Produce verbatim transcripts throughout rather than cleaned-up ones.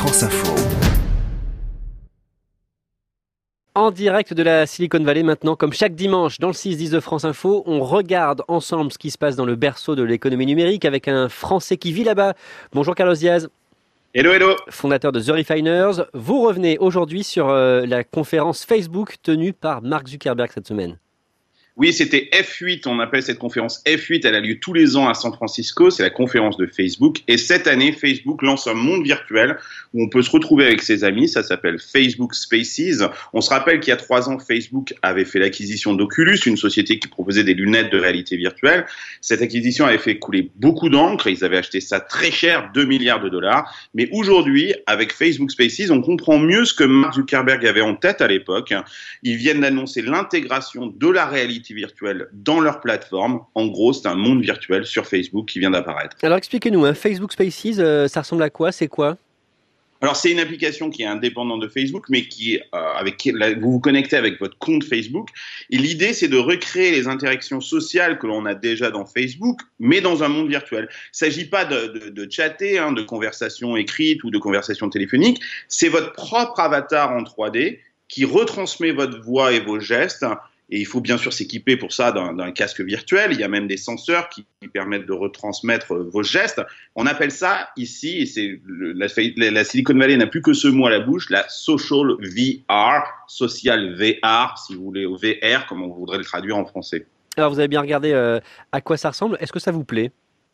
France Info. En direct de la Silicon Valley maintenant, comme chaque dimanche dans le six dix de France Info, on regarde ensemble ce qui se passe dans le berceau de l'économie numérique avec un Français qui vit là-bas. Bonjour Carlos Diaz. Hello, hello. Fondateur de The Refiners. Vous revenez aujourd'hui sur euh, la conférence Facebook tenue par Mark Zuckerberg cette semaine. Oui, c'était F huit, on appelle cette conférence F huit, elle a lieu tous les ans à San Francisco, c'est la conférence de Facebook. Et cette année, Facebook lance un monde virtuel où on peut se retrouver avec ses amis, ça s'appelle Facebook Spaces. On se rappelle qu'il y a trois ans, Facebook avait fait l'acquisition d'Oculus, une société qui proposait des lunettes de réalité virtuelle. Cette acquisition avait fait couler beaucoup d'encre, ils avaient acheté ça très cher, deux milliards de dollars. Mais aujourd'hui, avec Facebook Spaces, on comprend mieux ce que Mark Zuckerberg avait en tête à l'époque. Ils viennent d'annoncer l'intégration de la réalité virtuelle dans leur plateforme. En gros, c'est un monde virtuel sur Facebook qui vient d'apparaître. Alors expliquez-nous, hein, Facebook Spaces, euh, ça ressemble à quoi? C'est quoi? Alors, c'est une application qui est indépendante de Facebook, mais qui, euh, avec qui vous vous connectez avec votre compte Facebook. Et l'idée, c'est de recréer les interactions sociales que l'on a déjà dans Facebook, mais dans un monde virtuel. Il ne s'agit pas de, de, de chatter, hein, de conversations écrites ou de conversations téléphoniques. C'est votre propre avatar en trois D qui retransmet votre voix et vos gestes. Et il faut bien sûr s'équiper pour ça d'un, d'un casque virtuel. Il y a même des senseurs qui, qui permettent de retransmettre vos gestes. On appelle ça ici, et c'est le, la, la Silicon Valley n'a plus que ce mot à la bouche, la Social V R, Social V R, si vous voulez, au V R, comme on voudrait le traduire en français. Alors vous avez bien regardé euh, à quoi ça ressemble. Est-ce que ça vous plaît?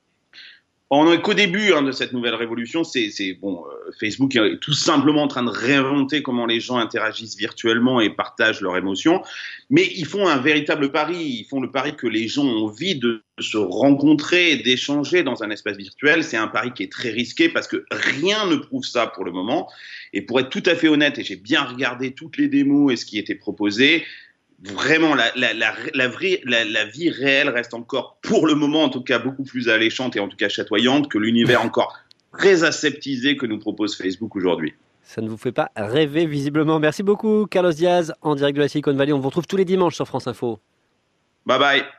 On n'est qu'au début hein, de cette nouvelle révolution. C'est, c'est bon, euh, Facebook est tout simplement en train de réinventer comment les gens interagissent virtuellement et partagent leurs émotions. Mais ils font un véritable pari. Ils font le pari que les gens ont envie de se rencontrer, d'échanger dans un espace virtuel. C'est un pari qui est très risqué parce que rien ne prouve ça pour le moment. Et pour être tout à fait honnête, et j'ai bien regardé toutes les démos et ce qui était proposé, vraiment, la, la, la, la, vraie, la, la vie réelle reste encore, pour le moment en tout cas, beaucoup plus alléchante et en tout cas chatoyante que l'univers encore très aseptisé que nous propose Facebook aujourd'hui. Ça ne vous fait pas rêver visiblement. Merci beaucoup Carlos Diaz, en direct de la Silicon Valley. On vous retrouve tous les dimanches sur France Info. Bye bye.